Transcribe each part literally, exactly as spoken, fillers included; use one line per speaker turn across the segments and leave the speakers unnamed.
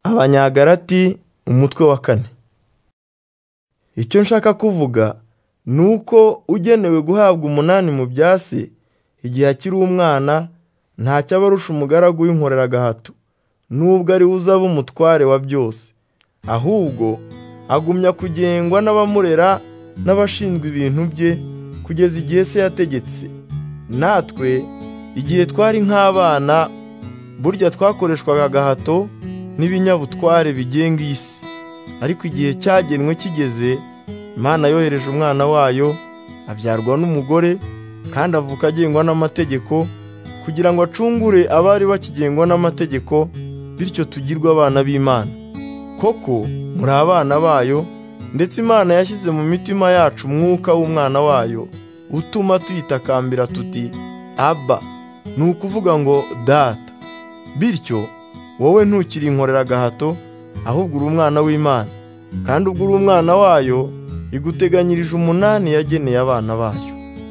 Abanyagalati umutwe wa kane. Icyo nshaka kuvuga nuko ugenewe guhabwa umunani mu byasi igihe akiri umwana ntacyo abarusha umugaragu w'inkorera gahato, nubwo ari uzaba umutware wa byose, ahubwo agumya kugengwa n'abamurera n'abashinzwe ibintu bye kugeza igihe se yategetse. Natwe igihe twari nk'abana burya twakoreshwaga gahato n'ibinyabutware bigenga isi, ariko igihe cyagenwe kigeze, Imana yohereje umwana wayo abyarwa n'umugore kandi avuka agengwa n'amategeko kugira ngo acungure abari bakigengwa n'amategeko, bityo tugirwe abana b'Imana. Koko muri abana bayo, ndetse Imana yashyize mu mitima yacu umwuka w'umwana wayo utuma tuyitakambira tuti Abba, ni ukuvuga ngo Data. Bityo wowe ntukiri inkorera gahato, ahubwo uri umwana w'Imana, kandi ubwo uri umwana wayo iguteganyirije umunani yageneye abana bayo.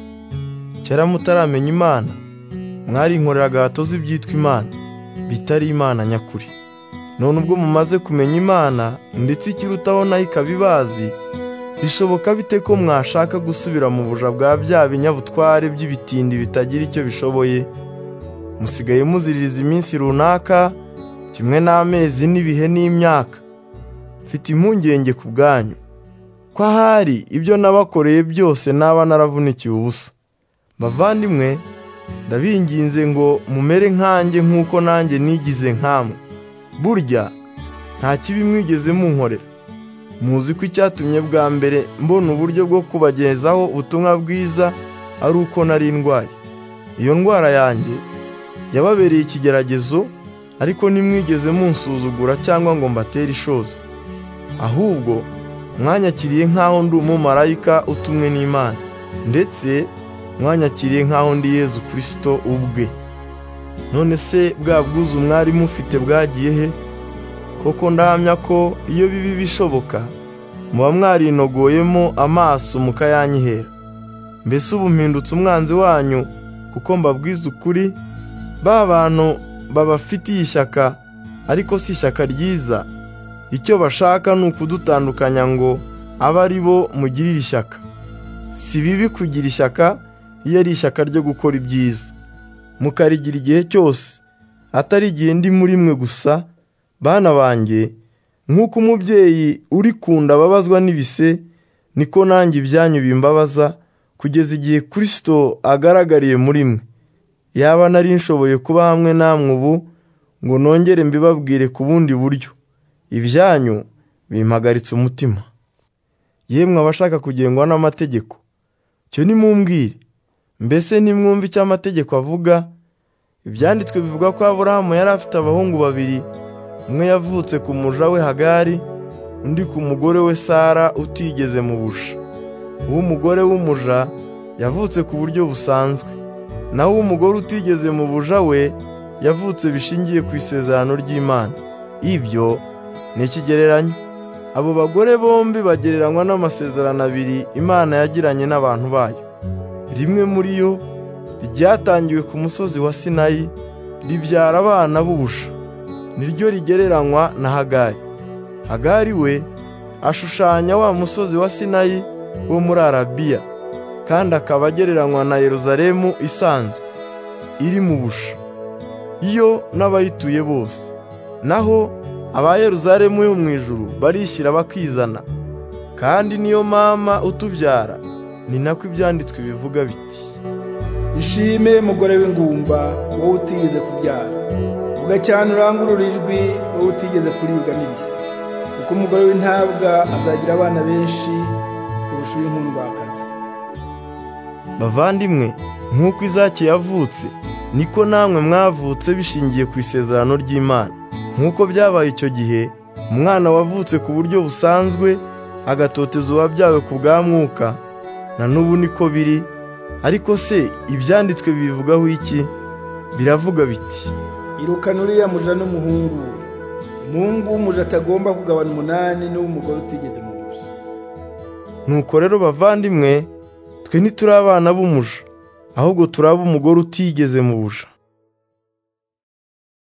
Kera mutaramenya Imana, mwari inkorera gahato z'ibyitwa Imana, bitari Imana nyakuri. None ubwo mumaze kumenya Imana, ndetse ikirutaho nayo ikabibazi, bishoboka bite ko mwashaka gusubira mu buja bwa bya binyabutware by'ibitindi bitagira icyo bishoboye? Musigaye muziririza iminsi runaka, kimwe n'amezi n'ibihe n'imyaka. Mfite impungenge ku bwanyu ko ahari ibyo nabakoreye byose naba naravunikiye ubusa. Bavandimwe, ndabinginze ngo mumere nkanjye nk'uko nanjye nigize nkamwe. Burya nta kibi mwigeze munkorera. Muzi ko icyatumye bwa mbere mbona uburyo bwo kubagezaho ubutumwa bwiza ari uko nari ndwaye. Iyo ndwara yanjye yababereye ikigeragezo, ariko ntimwigeze munsuzugura cyangwa ngo mbatere ishozi. Ahubwo mwanyakiriye nk'aho ndi umumarayika utumwe n'Imana, ndetse mwanyakiriye nk'aho ndi Yezu Kristo ubwe. None se bwa bwuzu mwari mufite bwagiye he? Koko ndahamya ko iyo bibi bishoboka, muba mwarinogoyemo amaso mukayanyihera. Mbese ubu mpindutse umwanzi wanyu kuko mbabwiza ukuri? Ba bantu babafitiye ishyaka, ariko si ishyaka ryiza. Icyo bashaka ni ukudutandukanya ngo abe ari bo mugirira ishyaka. Si bibi kugira ishyaka iyo ari ishyaka ryo gukora ibyiza, mukarigira igihe cyose, atari igihe ndi muri mwe gusa. Bana banjye, nk'uko umubyeyi uri kunda ababazwa n'ibise, niko nanjye ibyanyu bimbabaza, kugeza igihe Kristo agaragariye muri mwe. Yaba nari nshoboye kuba hamwe namwe ubu ngo nongere mbibabwire ku bundi buryo, ibyanyu bimpagaritse umutima. Yemwe abashaka kugengwa n'amategeko, cyo nimumbwire, mbese nimwumva icyo amategeko avuga? Ibyanditswe bivuga ko Aburahamu yari afite abahungu babiri, umwe yavutse ku muja we Hagari, undi ku mugore we Sara utigeze mu buja. Uw'umugore w'umuja yavutse ku buryo busanzwe, naho uw'umugore utigeze mu buja we yavutse bishingiye ku isezerano ry'Imana. Ibyo ni ikigereranyo. Abo bagore bombi bagereranywa n'amasezerano abiri Imana yagiranye n'abantu bayo. Rimwe muri yo ryatangiwe ku musozi wa Sinayi, ribyara abana b'ubusha, niryo rigereranywa na Hagari. Hagari we ashushanya wa musozi wa Sinayi wo muri Arabiya, kandi akaba agereranywa na Yeruzalemu isanzwe iri mu busha, iyo n'abayituye bose. Naho aba Yeruzalemu yo mu ijuru barishyira bakizana, kandi niyo mama utubyara. Ni nako ibyanditswe bivuga biti,
ishime mugore w'ingumba, wowe utigeze kubyara, vuga cyane urangurura ijwi, wowe utigeze kuribwa n'ibisi, kuko umugore w'intabwa azagira abana benshi kurusha uw'inkundwakazi.
Bavandimwe, nk'uko Izaki yavutse, niko namwe mwavutse bishingiye ku isezerano ry'Imana. Nk'uko byabaye icyo gihe, umwana wavutse ku buryo busanzwe agatoteza uwabyawe ku bwa mwuka, na n'ubu niko biri. Ariko se ibyanditswe bivugaho iki? Biravuga biti,
irukana uriya muja n'umuhungu we. Umuhungu w'umuja atagomba kugabana umunani n'uw'umugore utigeze mu buja.
Nuko rero bavandimwe, twe ntituri abana b'umuja, ahubwo turi ab'umugore utigeze mu buja.